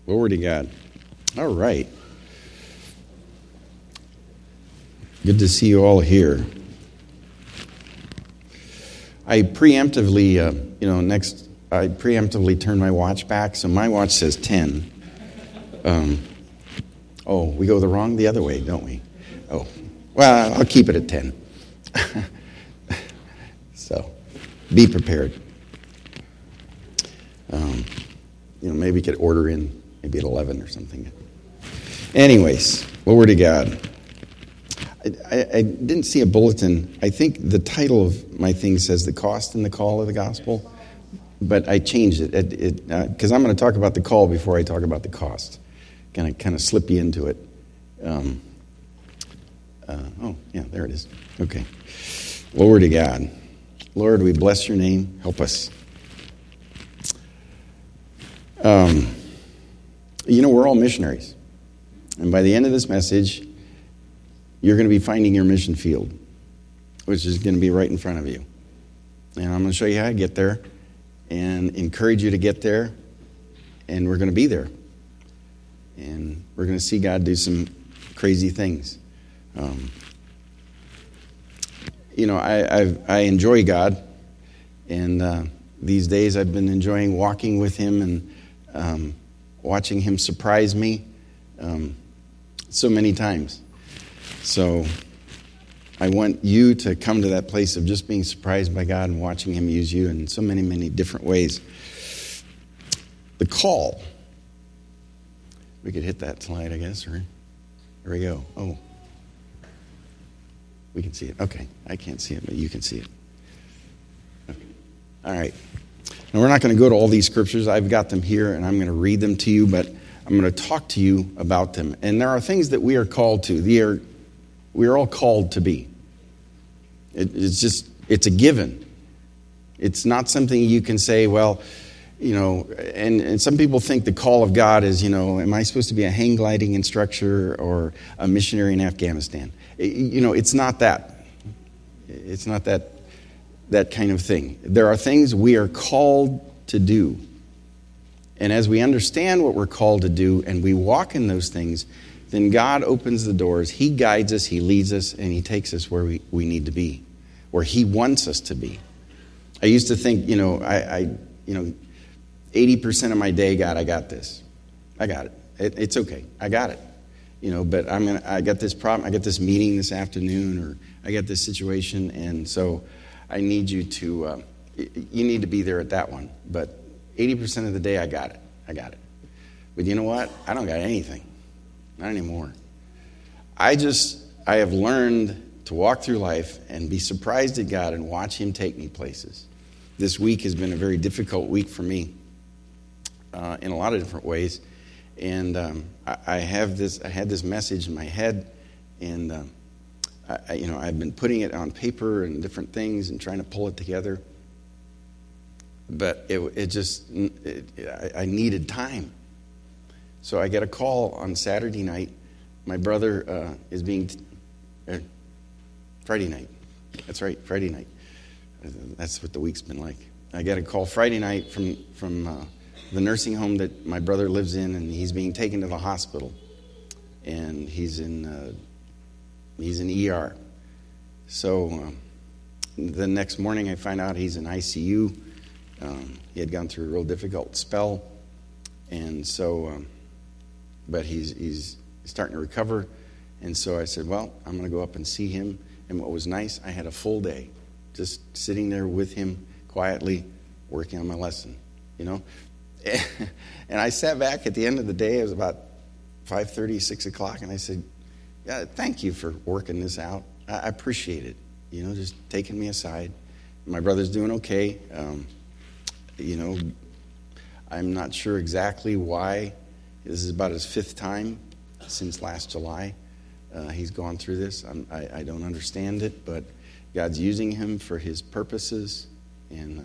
Glory to God. All right. Good to see you all here. I preemptively, turn my watch back, so my watch says 10. We go the other way, don't we? Oh, well, I'll keep it at 10. So, be prepared. Maybe you could order in maybe at 11 or something. Anyways, glory to God. I didn't see a bulletin. I think the title of my thing says The Cost and the Call of the Gospel, but I changed it because I'm going to talk about the call before I talk about the cost. Going to kind of slip you into it. There it is. Okay. Glory to God. Lord, we bless your name. Help us. We're all missionaries. And by the end of this message, you're going to be finding your mission field, which is going to be right in front of you. And I'm going to show you how to get there and encourage you to get there. And we're going to be there. And we're going to see God do some crazy things. I enjoy God. And these days I've been enjoying walking with him and watching him surprise me so many times. So I want you to come to that place of just being surprised by God and watching him use you in so many, many different ways. The call. We could hit that slide, I guess, or there we go. Oh, we can see it. Okay, I can't see it, but you can see it. Okay. All right. Now, we're not going to go to all these scriptures. I've got them here, and I'm going to read them to you, but I'm going to talk to you about them. And there are things that we are called to. We are all called to be. It's a given. It's not something you can say, well, and some people think the call of God is, am I supposed to be a hang gliding instructor or a missionary in Afghanistan? It's not that. It's not that kind of thing. There are things we are called to do. And as we understand what we're called to do and we walk in those things, then God opens the doors. He guides us, he leads us, and he takes us where we need to be, where he wants us to be. I used to think, 80% of my day, God, I got this. I got it. It's okay. I got it. But I got this problem. I got this meeting this afternoon, or I got this situation, and so I need you to, you need to be there at that one. But 80% of the day, I got it. I got it. But you know what? I don't got anything. Not anymore. I have learned to walk through life and be surprised at God and watch him take me places. This week has been a very difficult week for me in a lot of different ways. And I had this message in my head, and I've been putting it on paper and different things and trying to pull it together. But I needed time. So I get a call on Saturday night. My brother is being Friday night. That's right, Friday night. That's what the week's been like. I get a call Friday night from the nursing home that my brother lives in, and he's being taken to the hospital, and he's in ER. So the next morning, I find out he's in ICU. He had gone through a real difficult spell, and so. But he's starting to recover. And so I said, well, I'm going to go up and see him. And what was nice, I had a full day just sitting there with him quietly working on my lesson, And I sat back at the end of the day. It was about 5:30, 6 o'clock. And I said, yeah, thank you for working this out. I appreciate it, just taking me aside. My brother's doing okay. I'm not sure exactly why. This is about his 5th time since last July. He's gone through this. I don't understand it, but God's using him for his purposes and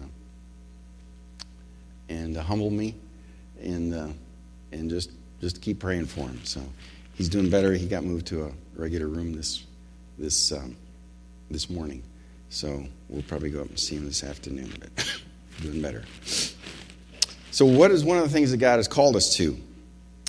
to humble me and just keep praying for him. So he's doing better. He got moved to a regular room this morning. So we'll probably go up and see him this afternoon, but doing better. So what is one of the things that God has called us to?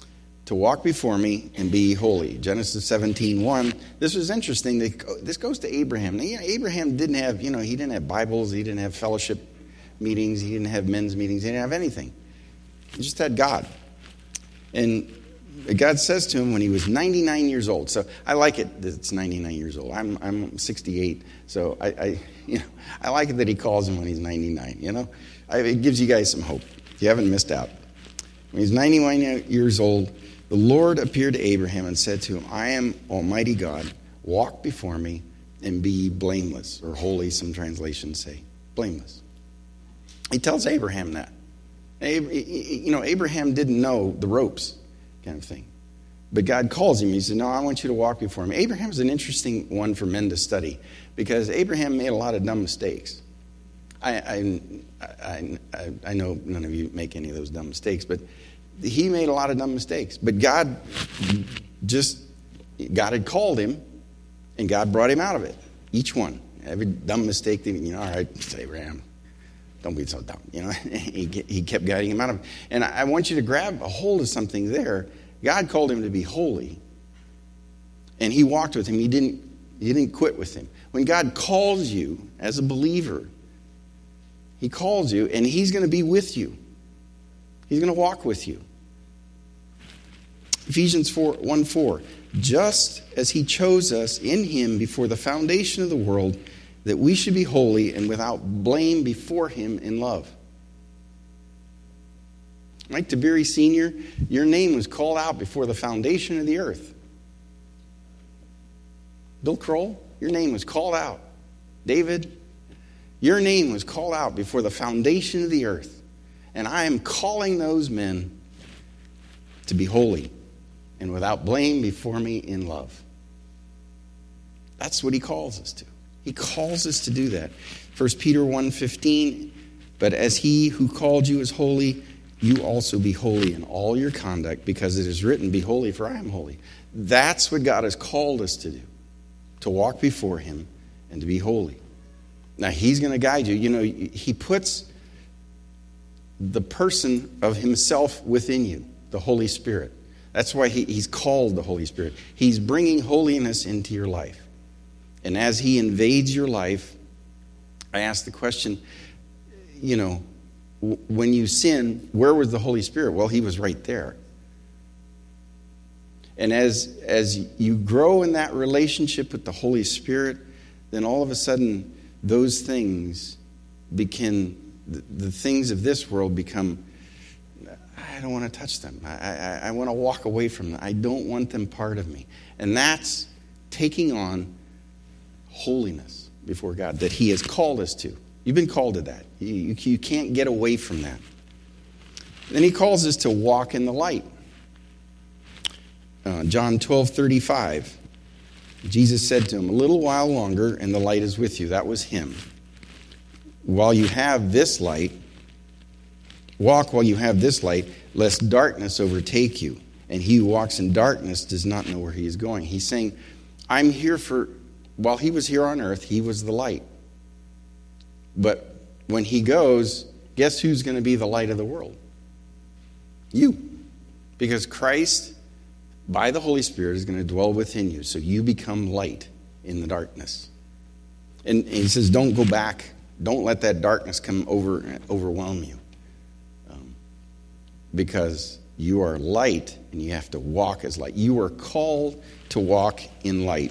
to walk before me and be holy. Genesis 17:1. This was interesting. This goes to Abraham. Now, Abraham didn't have, he didn't have Bibles. He didn't have fellowship meetings. He didn't have men's meetings. He didn't have anything. He just had God. And God says to him when he was 99 years old. So I like it that it's 99 years old. I'm 68. So I like it that he calls him when he's 99, It gives you guys some hope. You haven't missed out. When he's 91 years old, the Lord appeared to Abraham and said to him, I am Almighty God. Walk before me and be blameless, or holy, some translations say. Blameless. He tells Abraham that. Abraham didn't know the ropes kind of thing. But God calls him. He said, no, I want you to walk before me. Abraham's an interesting one for men to study because Abraham made a lot of dumb mistakes. I know none of you make any of those dumb mistakes, but he made a lot of dumb mistakes. But God had called him, and God brought him out of it. Each one. Every dumb mistake, all right, Abraham, don't be so dumb. He kept guiding him out of it. And I want you to grab a hold of something there. God called him to be holy, and he walked with him. He didn't quit with him. When God calls you as a believer, he calls you, and he's going to be with you. He's going to walk with you. Ephesians 1:4. Just as he chose us in him before the foundation of the world, that we should be holy and without blame before him in love. Mike Tabiri Sr., your name was called out before the foundation of the earth. Bill Kroll, your name was called out. David, your name was called out before the foundation of the earth. And I am calling those men to be holy and without blame before me in love. That's what he calls us to. He calls us to do that. 1 Peter 1:15, but as he who called you is holy, you also be holy in all your conduct, because it is written, be holy, for I am holy. That's what God has called us to do, to walk before him and to be holy. Now, he's going to guide you. He puts the person of himself within you, the Holy Spirit. That's why he's called the Holy Spirit. He's bringing holiness into your life. And as he invades your life, I ask the question, when you sin, where was the Holy Spirit? Well, he was right there. And as you grow in that relationship with the Holy Spirit, then all of a sudden, those things the things of this world become, I don't want to touch them. I want to walk away from them. I don't want them part of me. And that's taking on holiness before God that he has called us to. You've been called to that. You can't get away from that. Then he calls us to walk in the light. John 12:35. Jesus said to him, a little while longer and the light is with you. That was him. While you have this light, walk while you have this light, lest darkness overtake you. And he who walks in darkness does not know where he is going. He's saying, I'm here while he was here on earth, he was the light. But when he goes, guess who's going to be the light of the world? You. Because Christ, by the Holy Spirit, is going to dwell within you. So you become light in the darkness. And he says, don't go back. Don't let that darkness come overwhelm you. Because you are light and you have to walk as light. You are called to walk in light.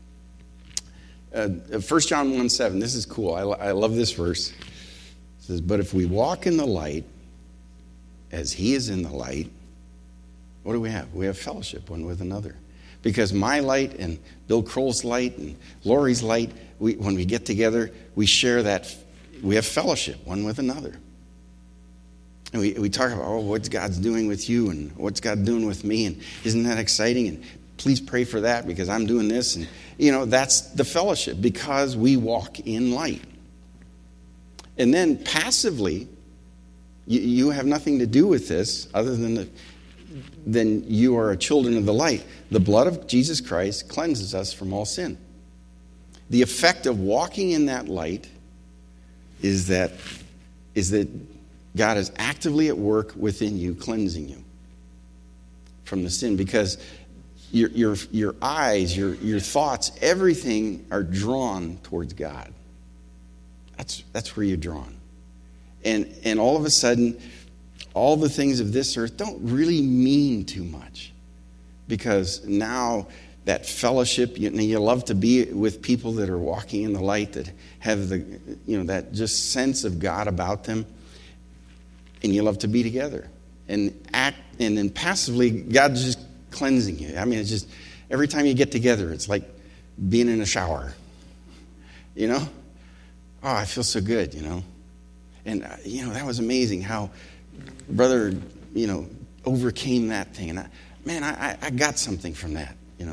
1 John 1:7, this is cool. I love this verse. It says, but if we walk in the light, as he is in the light, what do we have? We have fellowship one with another. Because my light and Bill Kroll's light and Lori's light, when we get together, we share that. We have fellowship one with another. And we talk about, what's God's doing with you and what's God doing with me, and isn't that exciting? And please pray for that because I'm doing this. And, that's the fellowship because we walk in light. And then passively, you have nothing to do with this other than you are a children of the light. The blood of Jesus Christ cleanses us from all sin. The effect of walking in that light is that God is actively at work within you, cleansing you from the sin, because your eyes, your thoughts, everything are drawn towards God. That's where you're drawn. And all of a sudden, all the things of this earth don't really mean too much, because now that fellowship, you love to be with people that are walking in the light, that have that just sense of God about them, and you love to be together and act, and then passively God's just cleansing you. I mean, it's just every time you get together, it's like being in a shower. Oh, I feel so good. And that was amazing how brother overcame that thing, and I got something from that.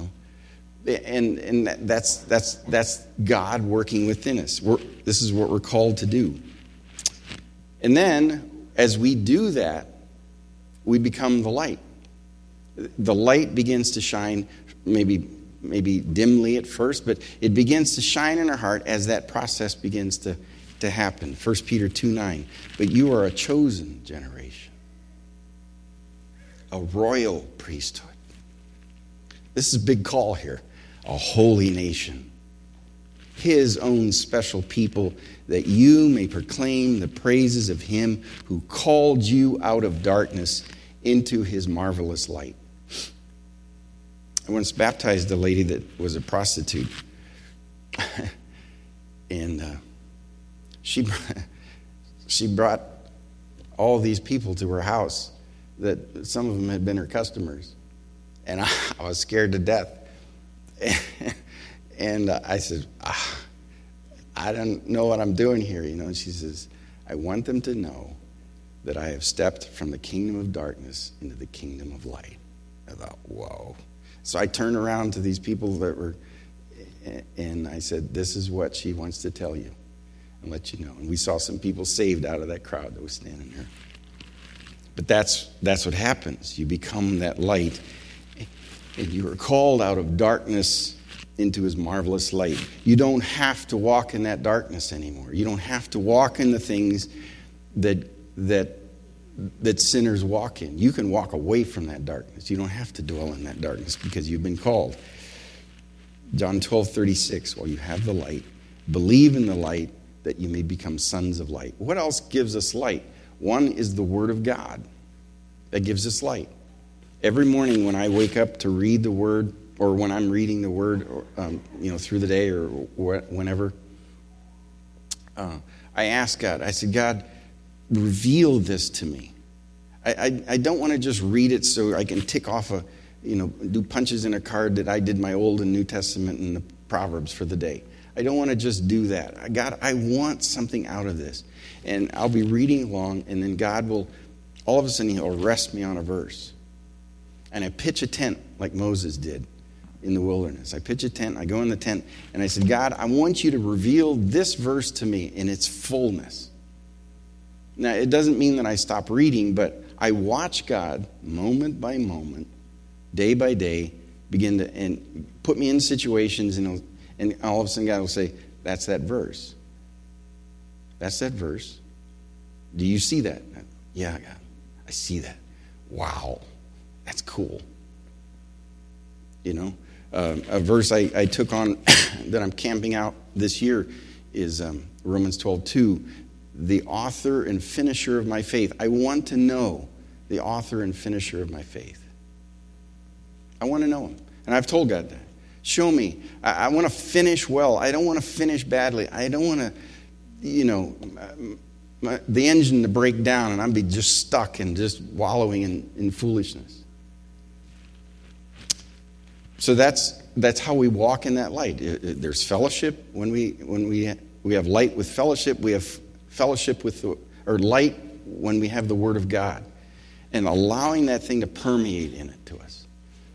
And that's God working within us. This is what we're called to do. And then, as we do that, we become the light. The light begins to shine, maybe dimly at first, but it begins to shine in our heart as that process begins to happen. 1 Peter 2:9. But you are a chosen generation, a royal priesthood. This is a big call here. A holy nation, his own special people, that you may proclaim the praises of him who called you out of darkness into his marvelous light. I once baptized a lady that was a prostitute. And she brought all these people to her house that some of them had been her customers. And I was scared to death. And I said, I don't know what I'm doing here, And she says, I want them to know that I have stepped from the kingdom of darkness into the kingdom of light. I thought, whoa. So I turned around to these people that were, and I said, this is what she wants to tell you and let you know. And we saw some people saved out of that crowd that was standing there. But that's what happens. You become that light. And you are called out of darkness into his marvelous light. You don't have to walk in that darkness anymore. You don't have to walk in the things that sinners walk in. You can walk away from that darkness. You don't have to dwell in that darkness because you've been called. John 12:36, while you have the light, believe in the light that you may become sons of light. What else gives us light? One is the Word of God that gives us light. Every morning when I wake up to read the Word, or when I'm reading the Word, through the day or whenever, I ask God. I said, God, reveal this to me. I don't want to just read it so I can tick off do punches in a card that I did my Old and New Testament and the Proverbs for the day. I don't want to just do that. God, I want something out of this. And I'll be reading along, and then God will, all of a sudden, he'll arrest me on a verse. And I pitch a tent like Moses did in the wilderness. I pitch a tent, I go in the tent, and I said, God, I want you to reveal this verse to me in its fullness. Now, it doesn't mean that I stop reading, but I watch God moment by moment, day by day, begin to and put me in situations, and all of a sudden God will say, that's that verse. That's that verse. Do you see that? Yeah, God, I see that. Wow. That's cool. A verse I took on that I'm camping out this year is Romans 12:2. The author and finisher of my faith. I want to know the author and finisher of my faith. I want to know him. And I've told God that. Show me. I want to finish well. I don't want to finish badly. I don't want to, the engine to break down and I'd be just stuck and just wallowing in foolishness. So that's how we walk in that light. There's fellowship when we have light with fellowship. We have fellowship with light when we have the Word of God, and allowing that thing to permeate in it to us.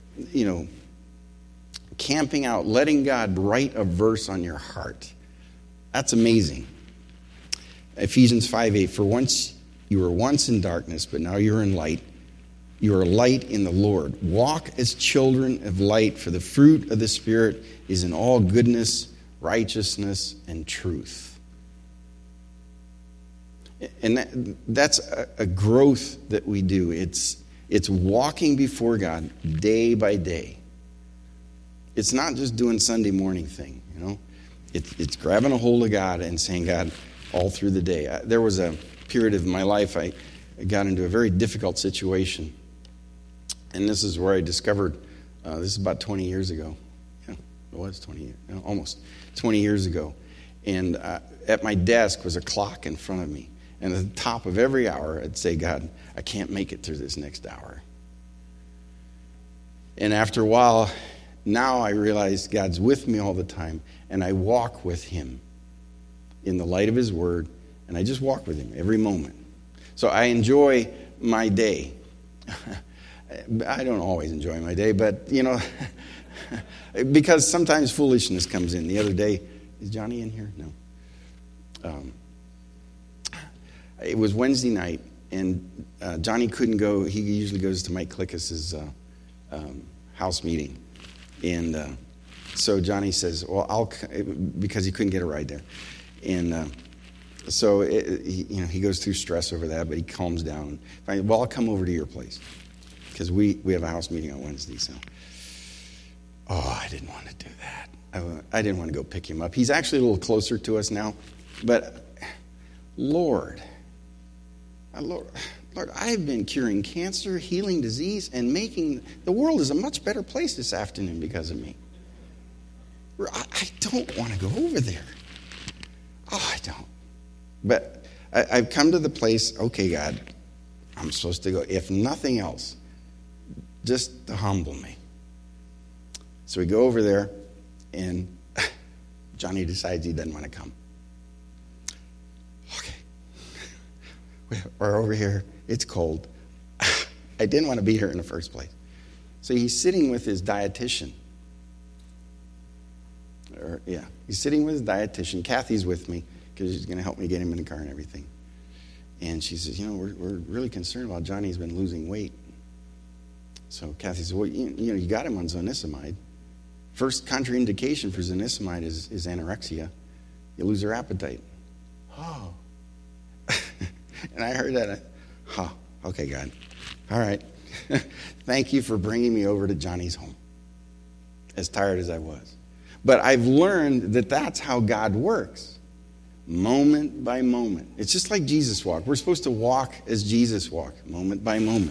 Camping out, letting God write a verse on your heart. That's amazing. Ephesians 5:8. For once you were once in darkness, but now you're in light. You are light in the Lord. Walk as children of light, for the fruit of the Spirit is in all goodness, righteousness, and truth. And that's a growth that we do. It's walking before God day by day. It's not just doing Sunday morning thing, you know. It's grabbing a hold of God and saying, God, all through the day. There was a period of my life I got into a very difficult situation. And this is where I discovered, this is about 20 years ago. Yeah, it was 20 years, no, almost 20 years ago. And at my desk was a clock in front of me. And at the top of every hour, I'd say, God, I can't make it through this next hour. And after a while, now I realize God's with me all the time. And I walk with him in the light of his word. And I just walk with him every moment. So I enjoy my day. I don't always enjoy my day, but, you know, because sometimes foolishness comes in. The other day, is Johnny in here? No. It was Wednesday night, and Johnny couldn't go. He usually goes to Mike Klickus' house meeting. And so Johnny says, well, because he couldn't get a ride there. And so he goes through stress over that, but he calms down. Well, I'll come over to your place, because we have a house meeting on Wednesday. So, I didn't want to do that. I didn't want to go pick him up. He's actually a little closer to us now, but Lord, I've been curing cancer, healing disease, and making the world is a much better place this afternoon because of me. I don't want to go over there. I don't. But I've come to the place, okay, God, I'm supposed to go. If nothing else, just to humble me. So we go over there, and Johnny decides he doesn't want to come. Okay. We're over here. It's cold. I didn't want to be here in the first place. So he's sitting with his dietitian. He's sitting with his dietitian. Kathy's with me because she's going to help me get him in the car and everything. And she says, we're really concerned about Johnny. He's been losing weight. So Kathy says, well, you got him on zonisamide. First contraindication for zonisamide is anorexia. You lose your appetite. Oh. And I heard that. Okay, God. All right. Thank you for bringing me over to Johnny's home, as tired as I was. But I've learned that that's how God works, moment by moment. It's just like Jesus walked. We're supposed to walk as Jesus walked, moment by moment.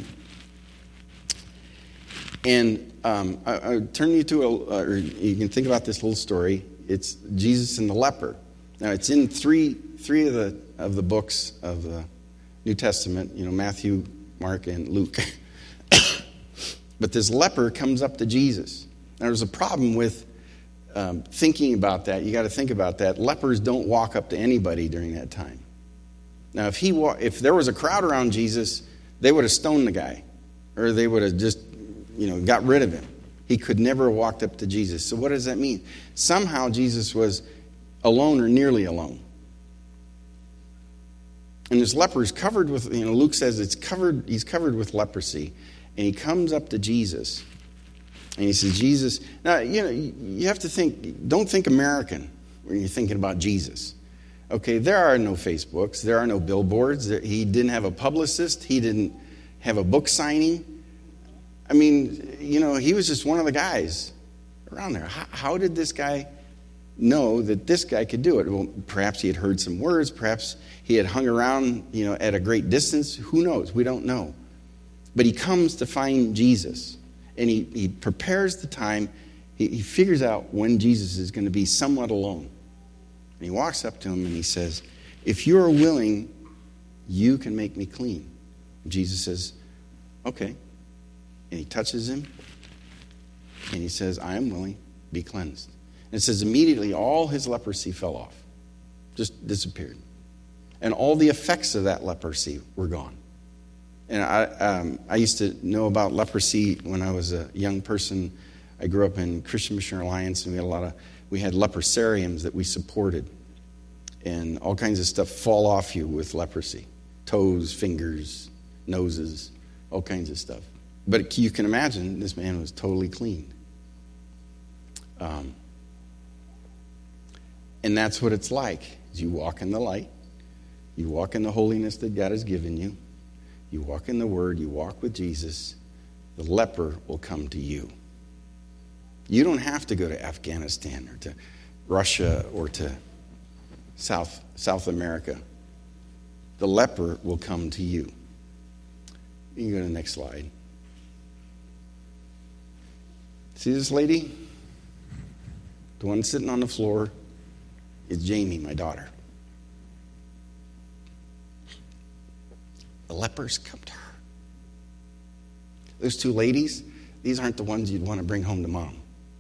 And I turn you to or you can think about this little story. It's Jesus and the leper. Now it's in three of the books of the New Testament. Matthew, Mark, and Luke. But this leper comes up to Jesus. Now there's a problem with thinking about that. You got to think about that. Lepers don't walk up to anybody during that time. Now if there was a crowd around Jesus, they would have stoned the guy, or they would have just got rid of him. He could never have walked up to Jesus. So what does that mean? Somehow Jesus was alone or nearly alone. And this leper is covered with, Luke says he's covered with leprosy. And he comes up to Jesus. And he says, Jesus, now, you have to think, don't think American when you're thinking about Jesus. Okay, there are no Facebooks. There are no billboards. He didn't have a publicist. He didn't have a book signing. I mean, he was just one of the guys around there. How did this guy know that this guy could do it? Well, perhaps he had heard some words. Perhaps he had hung around, at a great distance. Who knows? We don't know. But he comes to find Jesus. And he prepares the time. He figures out when Jesus is going to be somewhat alone. And he walks up to him and he says, if you are willing, you can make me clean. And Jesus says, okay. And he touches him, and he says, I am willing, be cleansed. And it says immediately all his leprosy fell off, just disappeared. And all the effects of that leprosy were gone. And I used to know about leprosy when I was a young person. I grew up in Christian Missionary Alliance, and we had leprosariums that we supported. And all kinds of stuff fall off you with leprosy. Toes, fingers, noses, all kinds of stuff. But you can imagine this man was totally clean. And that's what it's like. You walk in the light. You walk in the holiness that God has given you. you walk in the Word, you walk with Jesus, the leper will come to you. You don't have to go to Afghanistan or to Russia or to South America. The leper will come to you. You can go to the next slide. See this lady? The one sitting on the floor is Jamie, my daughter. The lepers come to her. Those two ladies, these aren't the ones you'd want to bring home to mom.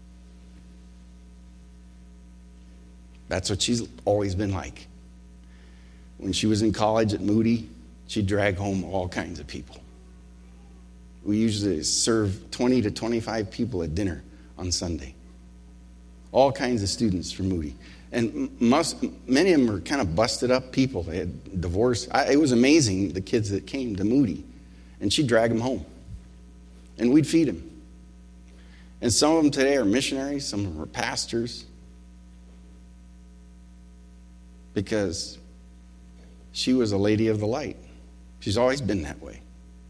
That's what she's always been like. When she was in college at Moody, she'd drag home all kinds of people. We usually serve 20 to 25 people at dinner on Sunday. All kinds of students from Moody. And many of them were kind of busted up people. They had divorced. It was amazing, the kids that came to Moody. And she'd drag them home. And we'd feed them. And some of them today are missionaries. Some of them are pastors. Because she was a lady of the light. She's always been that way.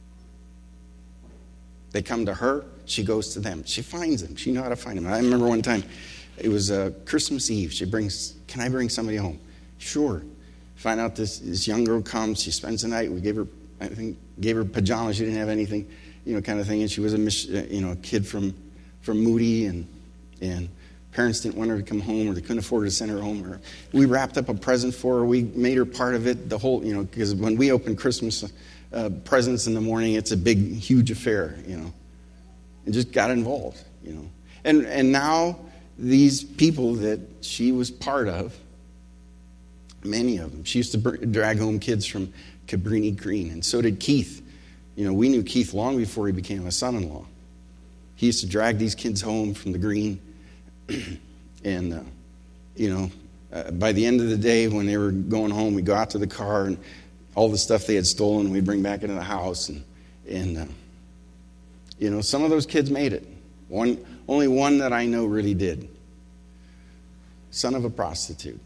They come to her, she goes to them. She finds them. She knows how to find them. I remember one time, it was Christmas Eve. Can I bring somebody home? Sure. Find out this young girl comes. She spends the night. We gave her pajamas. She didn't have anything, kind of thing. And she was a kid from Moody, and parents didn't want her to come home, or they couldn't afford to send her home. Or we wrapped up a present for her. We made her part of it. The whole, because when we open Christmas presents in the morning, it's a big, huge affair, and just got involved, And now these people that she was part of, many of them, she used to drag home kids from Cabrini Green, and so did Keith. We knew Keith long before he became a son-in-law. He used to drag these kids home from the Green, and by the end of the day, when they were going home, we'd go out to the car, and all the stuff they had stolen, we'd bring back into the house, and some of those kids made it. Only one that I know really did. Son of a prostitute.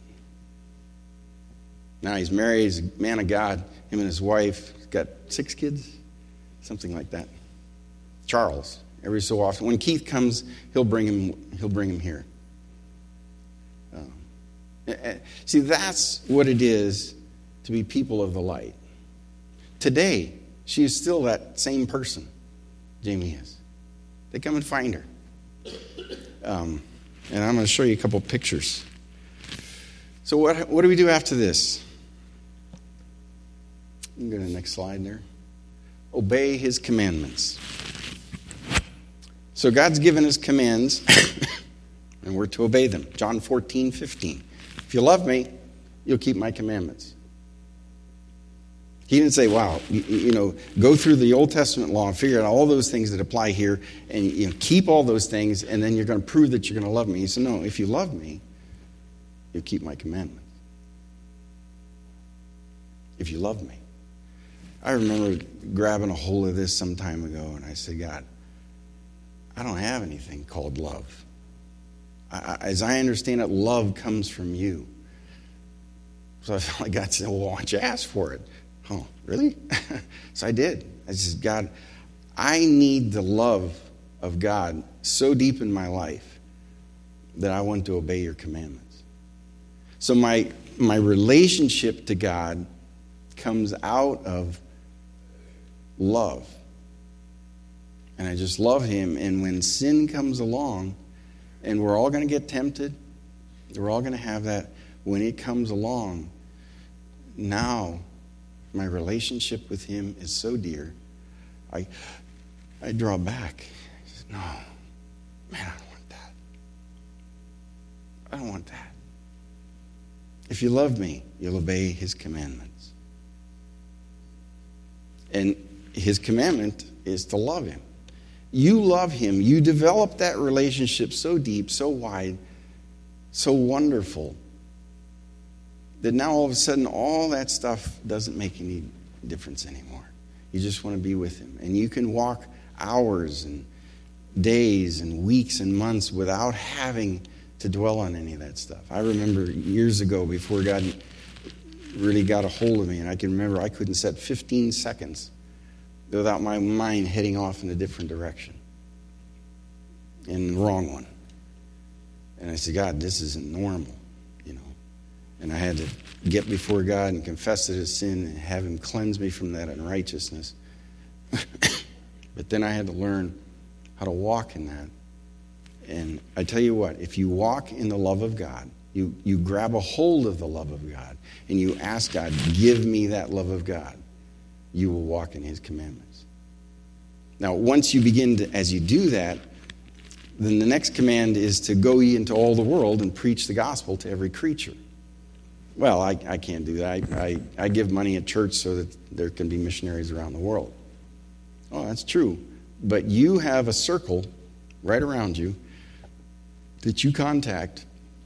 Now he's married, he's a man of God, him and his wife. He's got 6 kids, something like that. Charles, every so often. When Keith comes, he'll bring him here. See, that's what it is to be people of the light. Today, she is still that same person, Jamie is. They come and find her. And I'm going to show you a couple pictures. So what do we do after this? You can go to the next slide there. Obey his commandments. So God's given us commands, and we're to obey them. John 14:15. If you love me, you'll keep my commandments. He didn't say, wow, go through the Old Testament law and figure out all those things that apply here, and keep all those things, and then you're going to prove that you're going to love me. He said, no, if you love me, you'll keep my commandments. If you love me. I remember grabbing a hold of this some time ago, and I said, God, I don't have anything called love. As I understand it, love comes from you. So I felt like God said, well, why don't you ask for it? Oh, really? So I did. I said, God, I need the love of God so deep in my life that I want to obey your commandments. So my relationship to God comes out of love. And I just love him. And when sin comes along, and we're all going to get tempted, we're all going to have that. When it comes along, now my relationship with him is so dear, I draw back. I said, no, man, I don't want that. I don't want that. If you love me, you'll obey his commandments. And his commandment is to love him. You love him. You develop that relationship so deep, so wide, so wonderful, that now all of a sudden all that stuff doesn't make any difference anymore. You just want to be with him. And you can walk hours and days and weeks and months without having to dwell on any of that stuff. I remember years ago, before God really got a hold of me, and I can remember I couldn't set 15 seconds without my mind heading off in a different direction, in the wrong one. And I said, God, this isn't normal, And I had to get before God and confess it as sin and have him cleanse me from that unrighteousness. But then I had to learn how to walk in that. And I tell you what, if you walk in the love of God, you grab a hold of the love of God, and you ask God, give me that love of God, you will walk in his commandments. Now, once you begin to, as you do that, then the next command is to go ye into all the world and preach the gospel to every creature. Well, I can't do that. I give money at church so that there can be missionaries around the world. Oh, that's true. But you have a circle right around you that you contact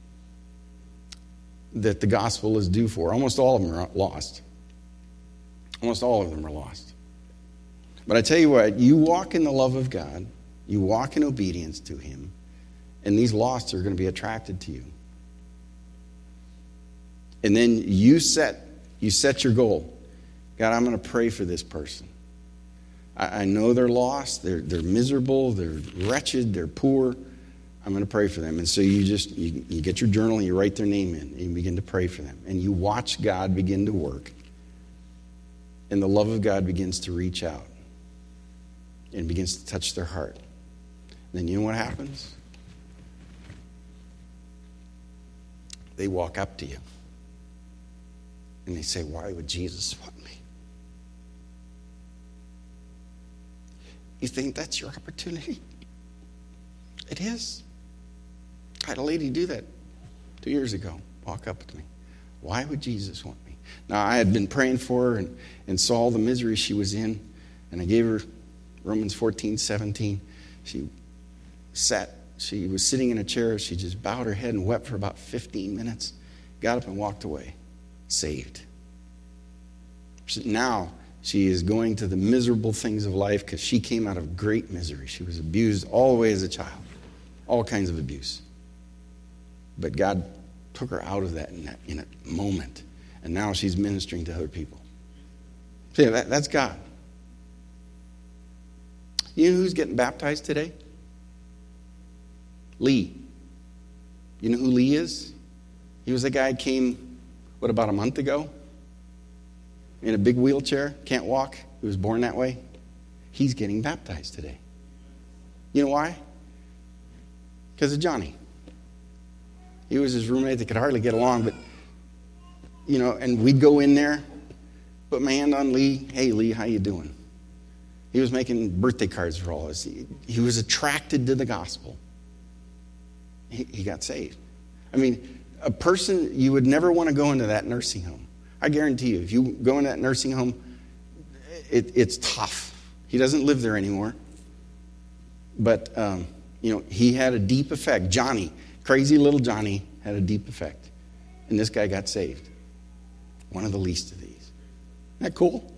that the gospel is due for. Almost all of them are lost. Almost all of them are lost. But I tell you what, you walk in the love of God, you walk in obedience to him, and these lost are going to be attracted to you. And then you set your goal. God, I'm going to pray for this person. I know they're lost, they're miserable, they're wretched, they're poor. I'm going to pray for them. And so you get your journal and you write their name in and you begin to pray for them. And you watch God begin to work. And the love of God begins to reach out and begins to touch their heart. And then you know what happens? They walk up to you. And they say, why would Jesus want me? You think that's your opportunity? It is. I had a lady do that 2 years ago. Walk up to me. Why would Jesus want me? Now, I had been praying for her and saw all the misery she was in. And I gave her Romans 14:17. She was sitting in a chair. She just bowed her head and wept for about 15 minutes. Got up and walked away. Saved. Now she is going to the miserable things of life because she came out of great misery. She was abused all the way as a child. All kinds of abuse. But God took her out of that in a moment. And now she's ministering to other people. See, that's God. You know who's getting baptized today? Lee. You know who Lee is? He was the guy who came, about a month ago? In a big wheelchair, can't walk. He was born that way. He's getting baptized today. You know why? Because of Johnny. He was his roommate. They could hardly get along, but, and we'd go in there, put my hand on Lee. Hey, Lee, how you doing? He was making birthday cards for all of us. He was attracted to the gospel. He got saved. I mean, a person, you would never want to go into that nursing home. I guarantee you, if you go into that nursing home, it's tough. He doesn't live there anymore. But, he had a deep effect. Johnny, crazy little Johnny, had a deep effect. And this guy got saved. One of the least of these. Isn't that cool?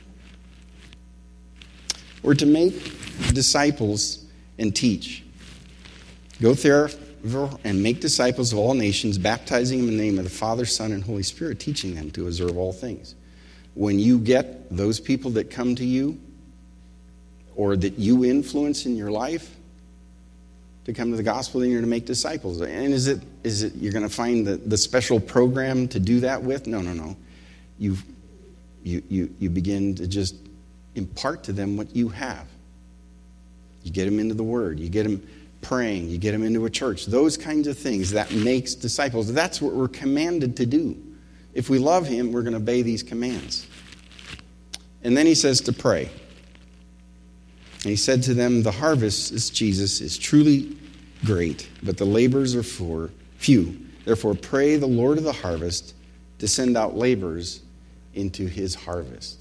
We're to make disciples and teach. Go there and make disciples of all nations, baptizing them in the name of the Father, Son, and Holy Spirit, teaching them to observe all things. When you get those people that come to you or that you influence in your life to come to the gospel, then you're to make disciples. And is it you're going to find the special program to do that with? No. You begin to just impart to them what you have. You get them into the Word. You get them praying. You get them into a church. Those kinds of things. That makes disciples. That's what we're commanded to do. If we love him, we're going to obey these commands. And then he says to pray. And he said to them, the harvest, is Jesus, is truly great, but the laborers are few. Therefore pray the Lord of the harvest to send out laborers into his harvest.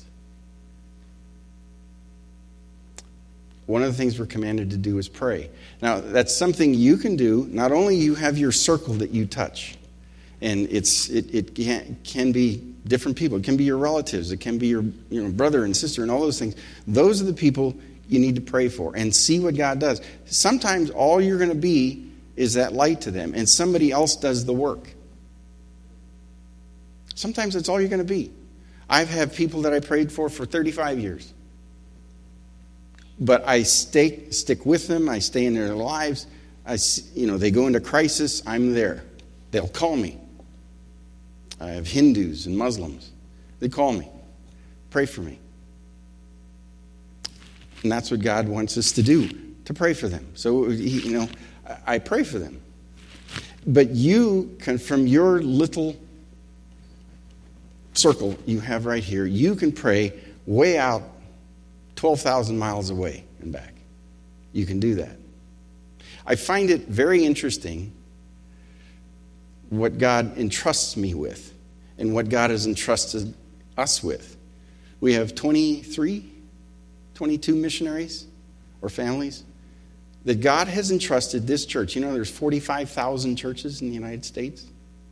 One of the things we're commanded to do is pray. Now, that's something you can do. Not only you have your circle that you touch, and it can be different people. It can be your relatives. It can be your brother and sister and all those things. Those are the people you need to pray for and see what God does. Sometimes all you're going to be is that light to them, and somebody else does the work. Sometimes that's all you're going to be. I've had people that I prayed for 35 years. But I stick with them. I stay in their lives. They go into crisis. I'm there. They'll call me. I have Hindus and Muslims. They call me. Pray for me. And that's what God wants us to do, to pray for them. So, I pray for them. But you can, from your little circle you have right here, you can pray way out 12,000 miles away and back. You can do that. I find it very interesting what God entrusts me with and what God has entrusted us with. We have 22 missionaries or families that God has entrusted this church. There's 45,000 churches in the United States.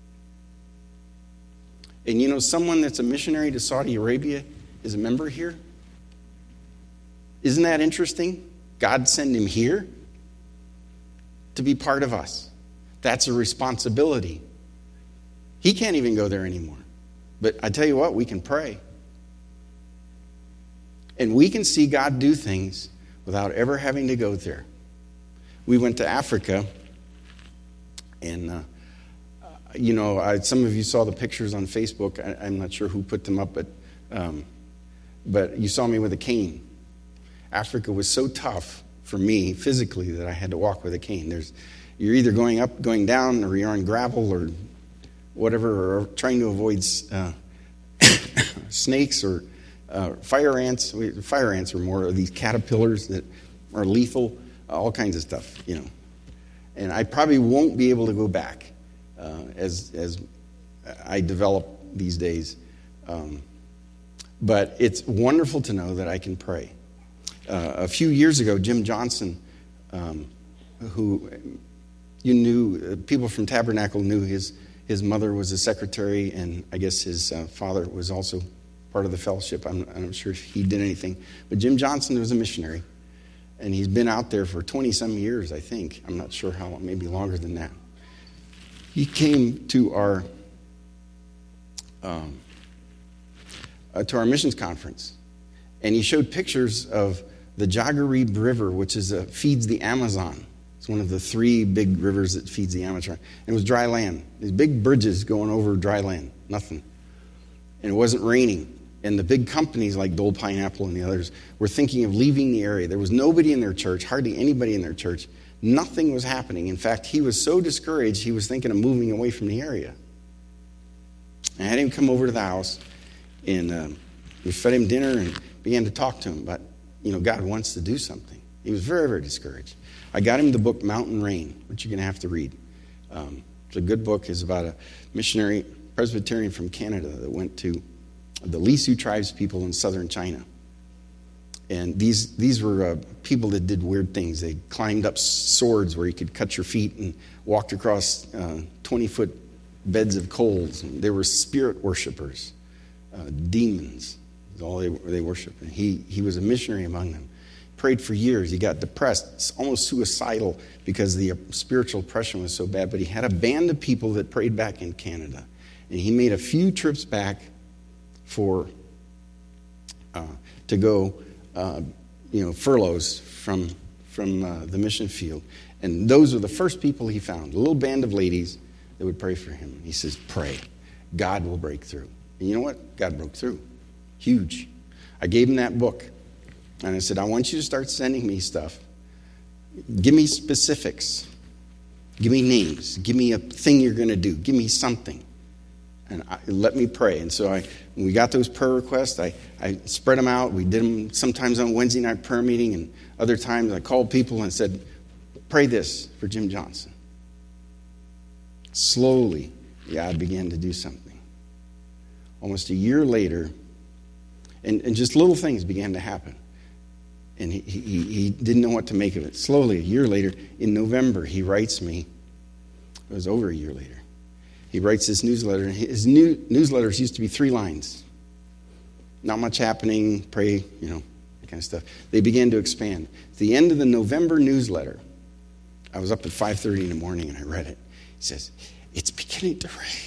And someone that's a missionary to Saudi Arabia is a member here. Isn't that interesting? God sent him here to be part of us. That's a responsibility. He can't even go there anymore. But I tell you what, we can pray. And we can see God do things without ever having to go there. We went to Africa, and some of you saw the pictures on Facebook. I'm not sure who put them up, but you saw me with a cane. Africa was so tough for me physically that I had to walk with a cane. You're either going up, going down, or you're on gravel or whatever, or trying to avoid snakes or fire ants. Fire ants are more of these caterpillars that are lethal, all kinds of stuff, And I probably won't be able to go back as I develop these days. But it's wonderful to know that I can pray. A few years ago, Jim Johnson, who you knew, people from Tabernacle knew his mother was a secretary, and I guess his father was also part of the fellowship. I'm not sure if he did anything. But Jim Johnson was a missionary, and he's been out there for 20-some years, I think. I'm not sure how long, maybe longer than that. He came to our missions conference, and he showed pictures of the Jaguaribe River, which feeds the Amazon. It's one of the 3 big rivers that feeds the Amazon. And it was dry land. These big bridges going over dry land. Nothing. And it wasn't raining. And the big companies like Dole Pineapple and the others were thinking of leaving the area. There was nobody in their church, hardly anybody in their church. Nothing was happening. In fact, he was so discouraged, he was thinking of moving away from the area. I had him come over to the house, and we fed him dinner and began to talk to him about, God wants to do something. He was very, very discouraged. I got him the book Mountain Rain, which you're going to have to read. It's a good book. It's about a missionary Presbyterian from Canada that went to the Lisu tribes people in southern China. And these were people that did weird things. They climbed up swords where you could cut your feet and walked across 20-foot beds of coals. And they were spirit worshipers, demons. All they worshiped. And he was a missionary among them. Prayed for years. He got depressed, almost suicidal, because the spiritual oppression was so bad. But he had a band of people that prayed back in Canada. And he made a few trips back to go, furloughs from the mission field. And those were the first people he found, a little band of ladies that would pray for him. He says, pray. God will break through. And you know what? God broke through. Huge. I gave him that book. And I said, I want you to start sending me stuff. Give me specifics. Give me names. Give me a thing you're going to do. Give me something. And let me pray. And so when we got those prayer requests, I spread them out. We did them sometimes on Wednesday night prayer meeting, and other times I called people and said, pray this for Jim Johnson. Slowly, God began to do something. Almost a year later, and just little things began to happen. And he didn't know what to make of it. Slowly, a year later, in November, he writes me. It was over a year later. He writes this newsletter. His newsletters used to be 3 lines. Not much happening, pray, that kind of stuff. They began to expand. At the end of the November newsletter, I was up at 5:30 in the morning and I read it. He says, it's beginning to rain.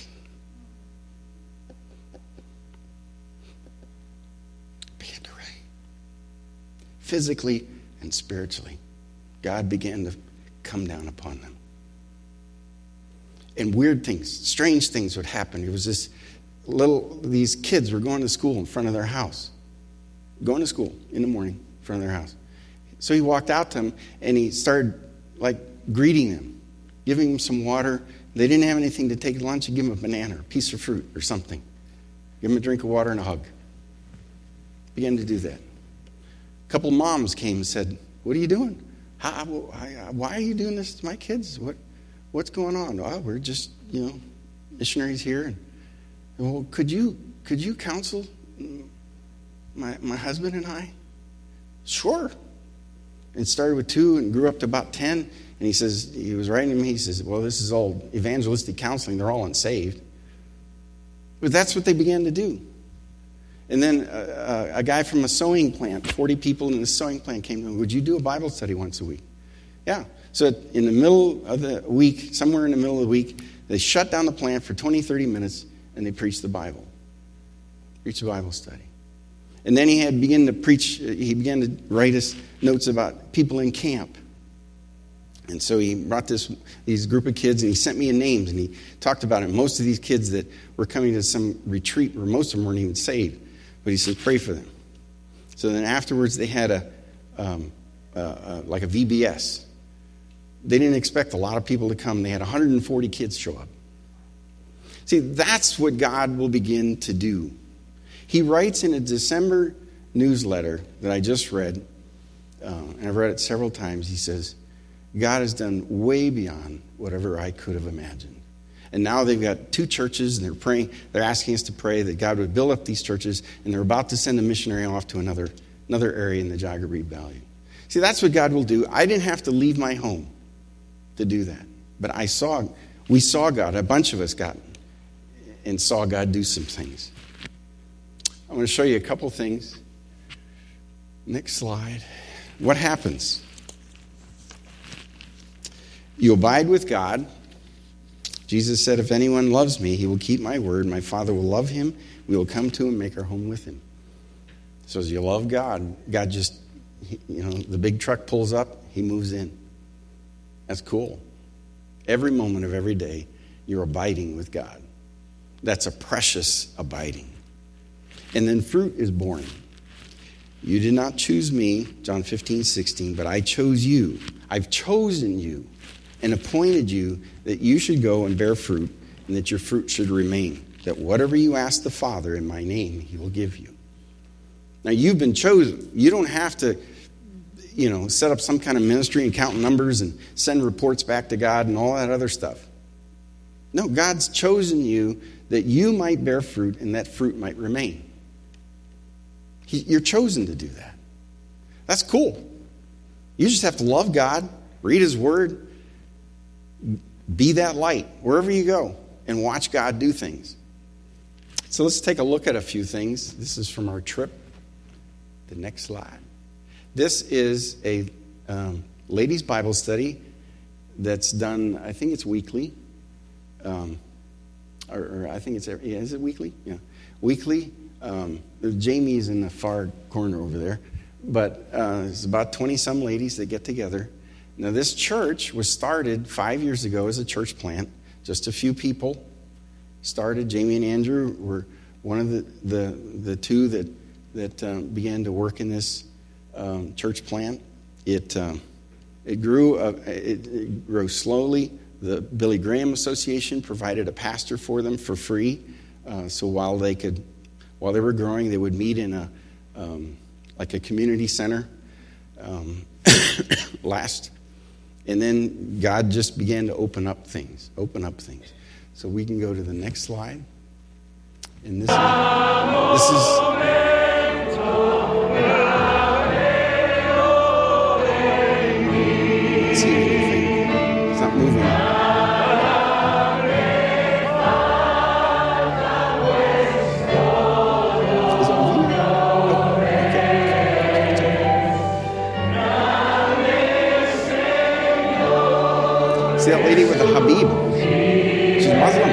Physically, and spiritually. God began to come down upon them. And weird things, strange things would happen. It was these kids were going to school in front of their house. Going to school in the morning in front of their house. So he walked out to them and he started greeting them, giving them some water. They didn't have anything to take lunch. He'd give them a banana or a piece of fruit or something. Give them a drink of water and a hug. Began to do that. A couple of moms came and said, "What are you doing? Why are you doing this to my kids? What's going on?" "Oh, we're just, missionaries here." And, "Well, could you counsel my husband and I?" "Sure." And it started with 2 and grew up to about 10. And he was writing to me, he says, "Well, this is all evangelistic counseling. They're all unsaved." But that's what they began to do. And then a guy from a sewing plant, 40 people in the sewing plant came to him, "Would you do a Bible study once a week?" Yeah. So in the middle of the week, somewhere in the middle of the week, they shut down the plant for 20, 30 minutes, and they preached the Bible. Preached a Bible study. And then he began to write us notes about people in camp. And so he brought these group of kids, and he sent me names, and he talked about it. Most of these kids that were coming to some retreat, where most of them weren't even saved, but he said, "Pray for them." So then afterwards, they had a VBS. They didn't expect a lot of people to come. They had 140 kids show up. See, that's what God will begin to do. He writes in a December newsletter that I just read, and I've read it several times. He says, "God has done way beyond whatever I could have imagined." And now they've got 2 churches, and they're praying. They're asking us to pray that God would build up these churches, and they're about to send a missionary off to another area in the Jagaree Valley. See, that's what God will do. I didn't have to leave my home to do that. But we saw God, a bunch of us got and saw God do some things. I'm going to show you a couple things. Next slide. What happens? You abide with God. Jesus said, "If anyone loves me, he will keep my word. My Father will love him. We will come to him and make our home with him." So as you love God, God just, the big truck pulls up, he moves in. That's cool. Every moment of every day, you're abiding with God. That's a precious abiding. And then fruit is born. "You did not choose me," John 15:16, "but I chose you. I've chosen you and appointed you that you should go and bear fruit, and that your fruit should remain, that whatever you ask the Father in my name, he will give you." Now, you've been chosen. You don't have to, set up some kind of ministry and count numbers and send reports back to God and all that other stuff. No, God's chosen you that you might bear fruit and that fruit might remain. You're chosen to do that. That's cool. You just have to love God, read his word, be that light wherever you go, and watch God do things. So let's take a look at a few things. This is from our trip. The next slide. This is a ladies' Bible study that's done, I think it's weekly. Or I think it's is it weekly? Yeah. Weekly. Jamie's in the far corner over there. But it's about 20-some ladies that get together. Now, this church was started 5 years ago as a church plant. Just a few people started. Jamie and Andrew were one of the two that began to work in this church plant. It grew slowly. The Billy Graham Association provided a pastor for them for free. So while they were growing, they would meet in a community center. And then God just began to open up things. So we can go to the next slide. And this is see anything. It's not moving. Is it moving? Oh, okay. See that lady with the Habib? She's Muslim.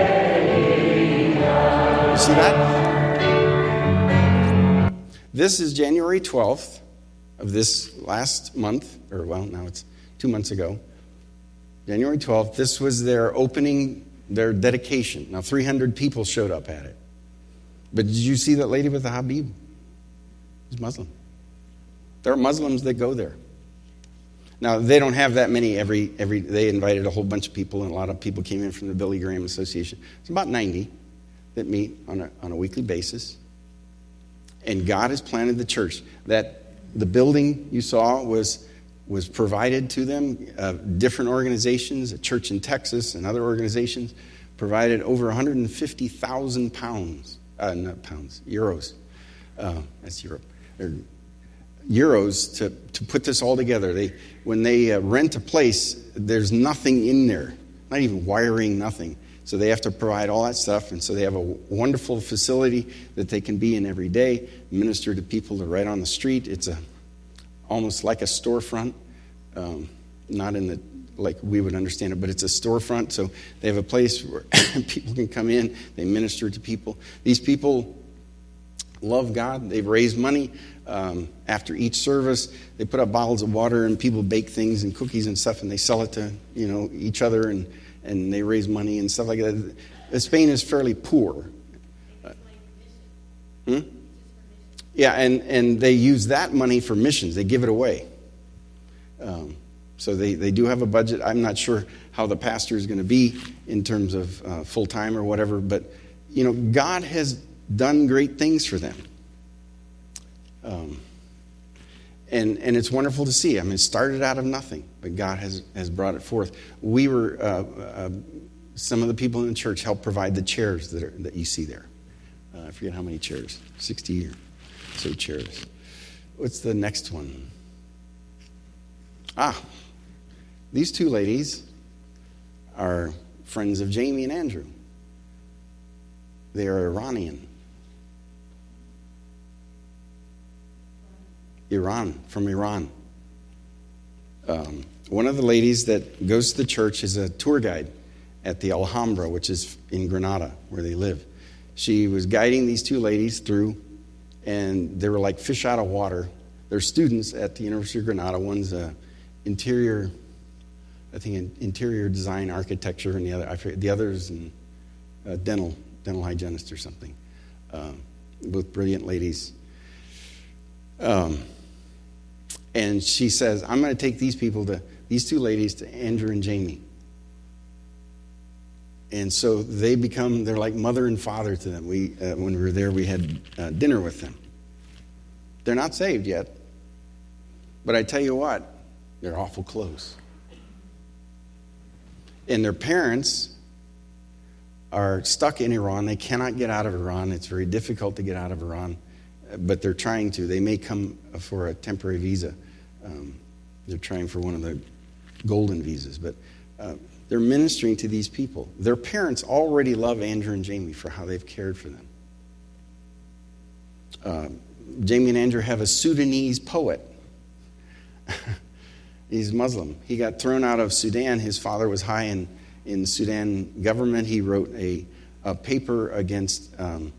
You see that? This is January 12th, of this last month, or well, now it's 2 months ago, January 12th, this was their opening, their dedication. Now 300 people showed up at it. But did you see that lady with the Habib? She's Muslim. There are Muslims that go there. Now, they don't have that many every they invited a whole bunch of people, and a lot of people came in from the Billy Graham Association. It's about 90 that meet on a weekly basis. And God has planted the church. That the building you saw was provided to them. Different organizations, a church in Texas and other organizations, provided over 150,000 euros. That's Europe. Euros to put this all together. When they rent a place, there's nothing in there, not even wiring, nothing. So they have to provide all that stuff, and so they have a wonderful facility that they can be in every day, minister to people that are right on the street. It's almost like a storefront, not in the like we would understand it, but it's a storefront. So they have a place where people can come in, they minister to people. These people love God. They've raised money. After each service, they put up bottles of water, and people bake things and cookies and stuff, and they sell it to each other, and they raise money and stuff like that. Spain is fairly poor. Yeah, and they use that money for missions. They give it away. So they do have a budget. I'm not sure how the pastor is going to be in terms of full-time or whatever, but God has done great things for them. And it's wonderful to see. I mean, it started out of nothing, but God has brought it forth. We were, some of the people in the church helped provide the chairs that you see there. I forget how many chairs, 60 or so chairs. What's the next one? These two ladies are friends of Jamie and Andrew. They are Iranian. From Iran. One of the ladies that goes to the church is a tour guide at the Alhambra, which is in Granada, where they live. She was guiding these two ladies through, and they were like fish out of water. They're students at the University of Granada. One's interior design architecture, and the other's in dental hygienist or something. Both brilliant ladies. And she says, I'm going to take these two ladies to Andrew and Jamie. And so they're like mother and father to them. When we were there, we had dinner with them. They're not saved yet. But I tell you what, they're awful close. And their parents are stuck in Iran. They cannot get out of Iran. It's very difficult to get out of Iran. But they're trying to. They may come for a temporary visa. They're trying for one of the golden visas. But they're ministering to these people. Their parents already love Andrew and Jamie for how they've cared for them. Jamie and Andrew have a Sudanese poet. He's Muslim. He got thrown out of Sudan. His father was high in the Sudan government. He wrote a paper against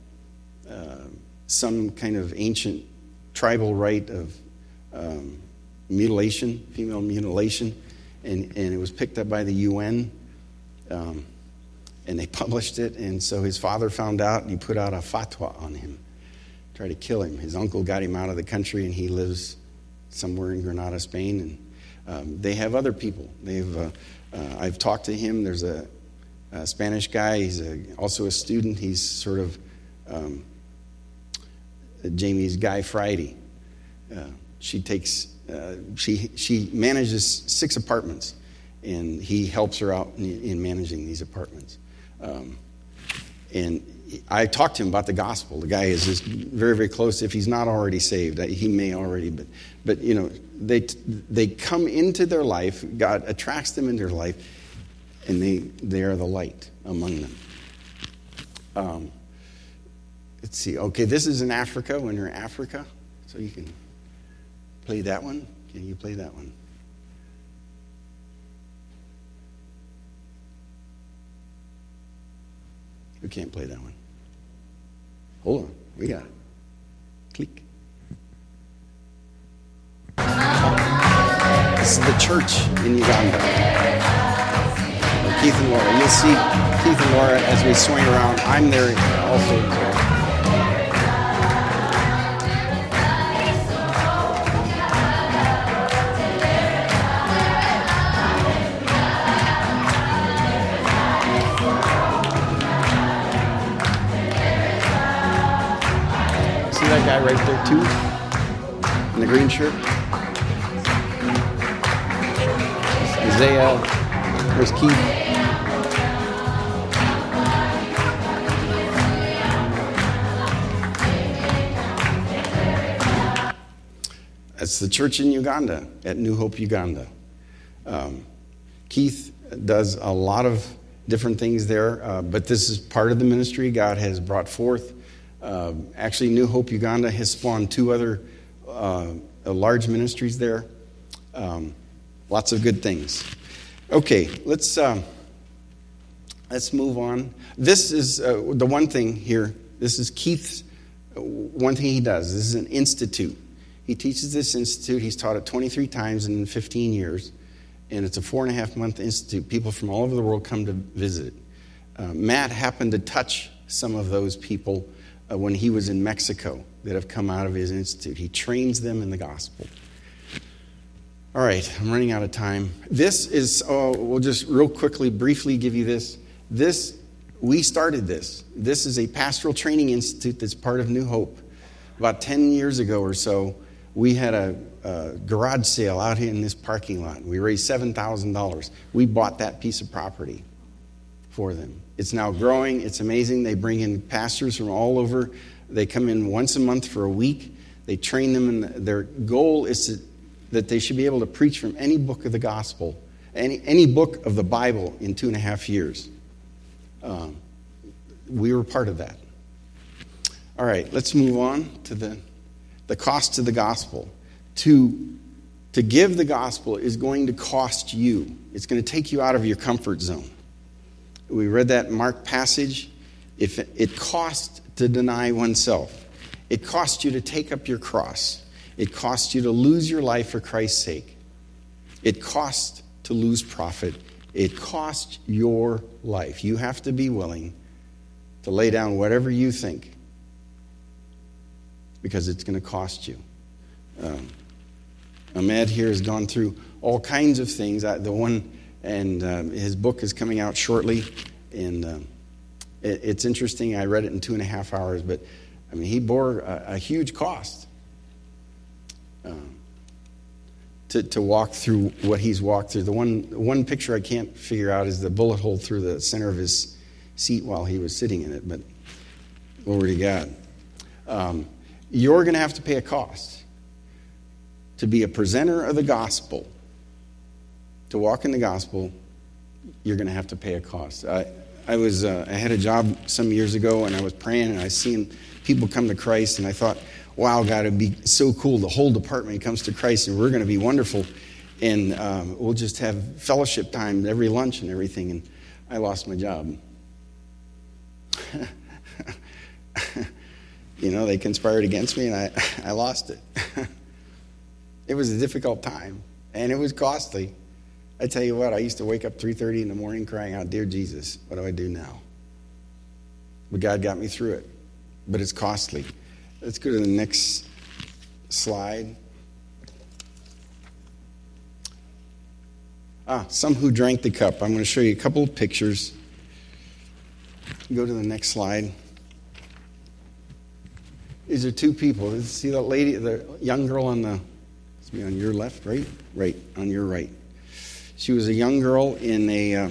some kind of ancient tribal rite of mutilation, female mutilation, and it was picked up by the UN, and they published it, and so his father found out, and he put out a fatwa on him, tried to kill him. His uncle got him out of the country, and he lives somewhere in Granada, Spain, and they have other people. I've talked to him. There's a Spanish guy. He's also a student. He's sort of Jamie's Guy Friday. She manages 6 apartments, and he helps her out in managing these apartments. And I talked to him about the gospel. The guy is just very, very close. If he's not already saved, he may already, but they come into their life. God attracts them into their life, and they are the light among them. Let's see. Okay, this is in Africa. When you're in Africa, so you can play that one. Can you play that one? We can't play that one. Hold on. We got it. Click. This is the church in Uganda. Keith and Laura. You'll see Keith and Laura as we swing around. I'm there also. See that guy right there too? In the green shirt? Isaiah. There's Keith. That's the church in Uganda, at New Hope, Uganda. Keith does a lot of different things there, but this is part of the ministry God has brought forth. Actually, New Hope, Uganda has spawned 2 other large ministries there. Lots of good things. Okay, let's move on. This is the one thing here. This is Keith's one thing he does. This is an institute. He teaches this institute. He's taught it 23 times in 15 years, and it's a 4.5-month institute. People from all over the world come to visit it. Matt happened to touch some of those people when he was in Mexico that have come out of his institute. He trains them in the gospel. All right, I'm running out of time. This is, we'll just real quickly, briefly give you this. We started this. This is a pastoral training institute that's part of New Hope. About 10 years ago or so, we had a garage sale out here in this parking lot. We raised $7,000. We bought that piece of property for them. It's now growing. It's amazing. They bring in pastors from all over. They come in once a month for a week. They train them, and their goal is that they should be able to preach from any book of the gospel, any book of the Bible in 2.5 years. We were part of that. All right, let's move on to the cost of the gospel. To give the gospel is going to cost you. It's going to take you out of your comfort zone. We read that Mark passage. If it costs to deny oneself, it costs you to take up your cross. It costs you to lose your life for Christ's sake. It costs to lose profit. It costs your life. You have to be willing to lay down whatever you think, because it's going to cost you. Ahmed here has gone through all kinds of things. His book is coming out shortly, and it's interesting. I read it in 2.5 hours, but I mean, he bore a huge cost to walk through what he's walked through. The one picture I can't figure out is the bullet hole through the center of his seat while he was sitting in it, but glory to God. You're going to have to pay a cost to be a presenter of the gospel. To walk in the gospel, you're going to have to pay a cost. I had a job some years ago, and I was praying, and I seen people come to Christ, and I thought, wow, God, it'd be so cool. The whole department comes to Christ, and we're going to be wonderful, and we'll just have fellowship time every lunch and everything, and I lost my job. They conspired against me, and I lost it. It was a difficult time, and it was costly. I tell you what, I used to wake up 3:30 in the morning crying out, "Dear Jesus, what do I do now?" But God got me through it. But it's costly. Let's go to the next slide. Some who drank the cup. I'm going to show you a couple of pictures. Go to the next slide. These are 2 people. See that lady, the young girl on your left, right? Right, on your right. She was a young girl in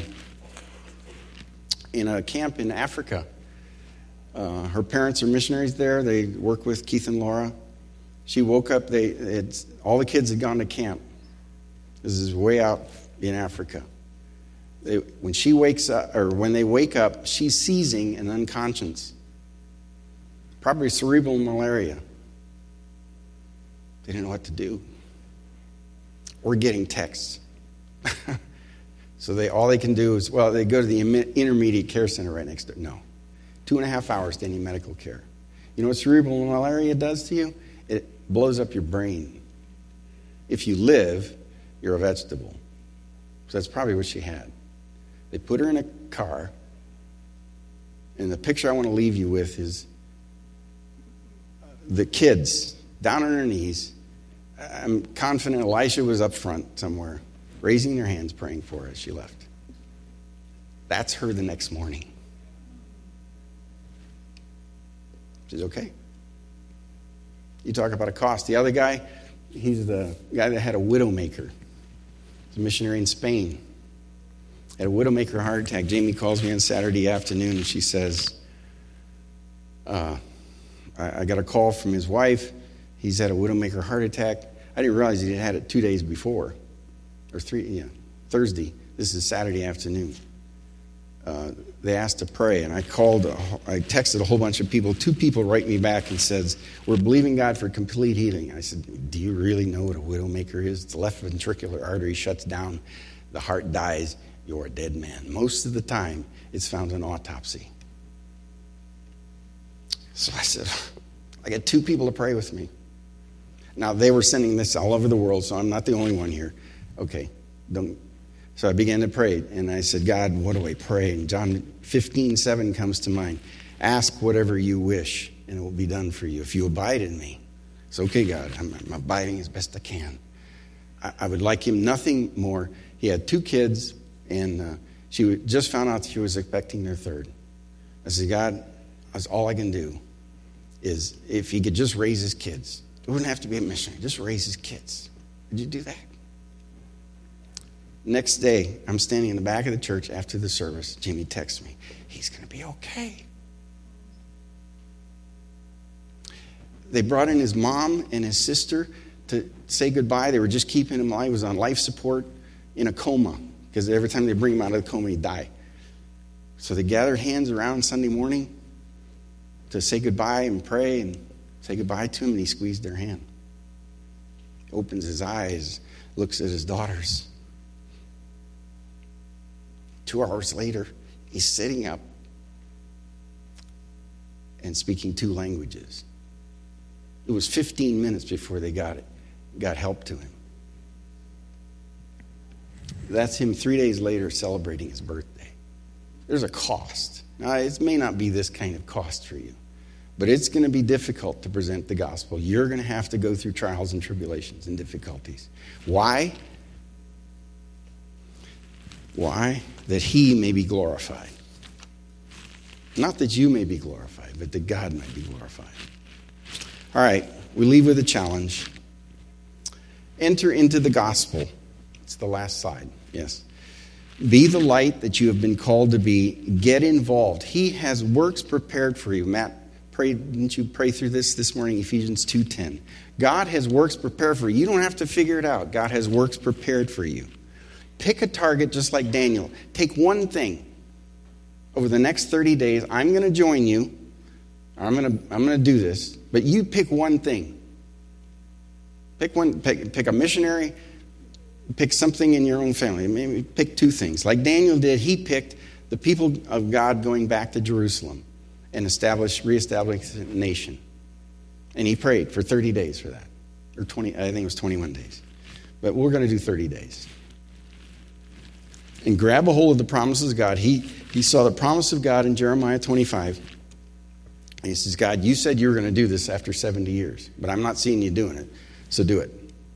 a camp in Africa. Her parents are missionaries there. They work with Keith and Laura. She woke up. All the kids had gone to camp. This is way out in Africa. When they wake up, she's seizing and unconscious. Probably cerebral malaria. They didn't know what to do. Or getting texts. So all they can do is, they go to the intermediate care center right next door. No. 2.5 hours to any medical care. You know what cerebral malaria does to you? It blows up your brain. If you live, you're a vegetable. So that's probably what she had. They put her in a car, and the picture I want to leave you with is the kids down on their knees. I'm confident Elisha was up front somewhere, raising their hands, praying for her as she left. That's her the next morning. She's okay. You talk about a cost. The other guy, he's the guy that had a widowmaker. He's a missionary in Spain. Had a widowmaker heart attack. Jamie calls me on Saturday afternoon and she says, I got a call from his wife. He's had a widowmaker heart attack. I didn't realize he had it 2 days before. Or Thursday. This is Saturday afternoon. They asked to pray, and I texted a whole bunch of people. 2 people write me back and says, we're believing God for complete healing. I said, do you really know what a widowmaker is? The left ventricular artery shuts down, the heart dies, you're a dead man. Most of the time, it's found in autopsy. So I said, I got 2 people to pray with me. Now, they were sending this all over the world, so I'm not the only one here. Okay, So I began to pray, and I said, God, what do I pray? And John 15:7 comes to mind. Ask whatever you wish, and it will be done for you if you abide in me. It's okay, God, I'm abiding as best I can. I would like him nothing more. He had 2 kids, and she just found out she was expecting their 3rd. I said, God, that's all I can do is if he could just raise his kids. It wouldn't have to be a missionary. Just raise his kids. Would you do that? Next day, I'm standing in the back of the church after the service. Jimmy texts me. He's going to be okay. They brought in his mom and his sister to say goodbye. They were just keeping him alive. He was on life support in a coma because every time they bring him out of the coma, he'd die. So they gathered hands around Sunday morning to say goodbye and pray and say goodbye to him, and he squeezed their hand. Opens his eyes, looks at his daughters. 2 hours later, he's sitting up and speaking 2 languages. It was 15 minutes before they got help to him. That's him 3 days later celebrating his birthday. There's a cost. Now, it may not be this kind of cost for you, but it's going to be difficult to present the gospel. You're going to have to go through trials and tribulations and difficulties. Why? Why? That he may be glorified. Not that you may be glorified, but that God might be glorified. All right, we leave with a challenge. Enter into the gospel. It's the last slide, yes. Be the light that you have been called to be. Get involved. He has works prepared for you. Matt, didn't you pray through this morning, Ephesians 2:10? God has works prepared for you. You don't have to figure it out. God has works prepared for you. Pick a target just like Daniel. Take one thing. Over the next 30 days, I'm going to join you. I'm going to do this. But you pick one thing. Pick one. Pick a missionary. Pick something in your own family. Maybe pick 2 things. Like Daniel did, he picked the people of God going back to Jerusalem and reestablish the nation. And he prayed for 30 days for that. Or 20, I think it was 21 days. But we're going to do 30 days. And grab a hold of the promises of God. He saw the promise of God in Jeremiah 25. And he says, God, you said you were going to do this after 70 years, but I'm not seeing you doing it, so do it.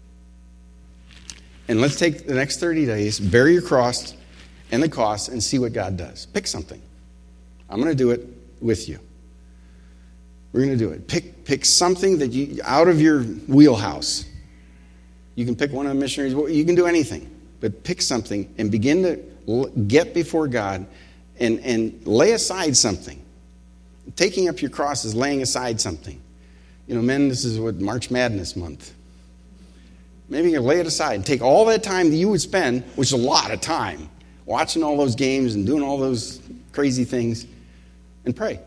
And let's take the next 30 days, bear your cross and the cost, and see what God does. Pick something. I'm going to do it with you. We're going to do it. Pick something that you out of your wheelhouse. You can pick one of the missionaries. You can do anything. But pick something and begin to get before God and lay aside something. Taking up your cross is laying aside something. You know, men, this is what March Madness month. Maybe you can lay it aside and take all that time that you would spend, which is a lot of time, watching all those games and doing all those crazy things, and pray.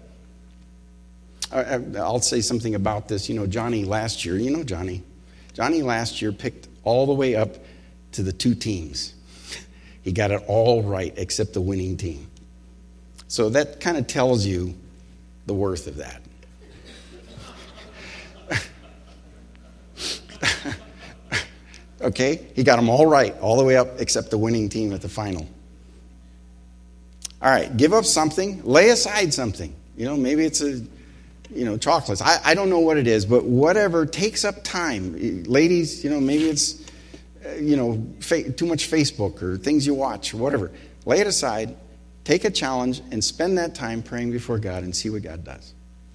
I'll say something about this. You know, Johnny last year, Johnny last year picked all the way up to the 2 teams. He got it all right except the winning team. So that kind of tells you the worth of that. Okay? He got them all right, all the way up except the winning team at the final. All right, give up something. Lay aside something. Maybe it's chocolates. I don't know what it is, but whatever takes up time. Ladies, maybe it's, too much Facebook or things you watch or whatever. Lay it aside, take a challenge, and spend that time praying before God and see what God does.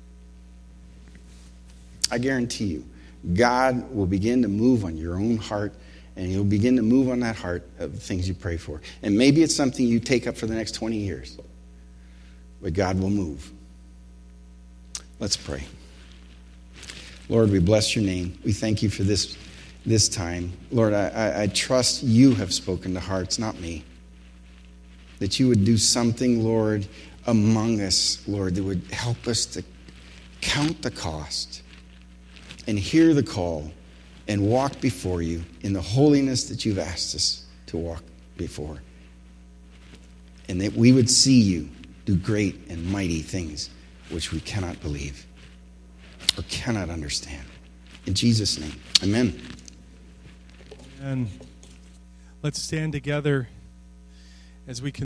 I guarantee you, God will begin to move on your own heart, and He'll begin to move on that heart of the things you pray for. And maybe it's something you take up for the next 20 years, but God will move. Let's pray. Lord, we bless your name. We thank you for this time. Lord, I trust you have spoken to hearts, not me. That you would do something, Lord, among us, Lord, that would help us to count the cost and hear the call and walk before you in the holiness that you've asked us to walk before. And that we would see you do great and mighty things which we cannot believe or cannot understand. In Jesus' name, amen. And let's stand together as we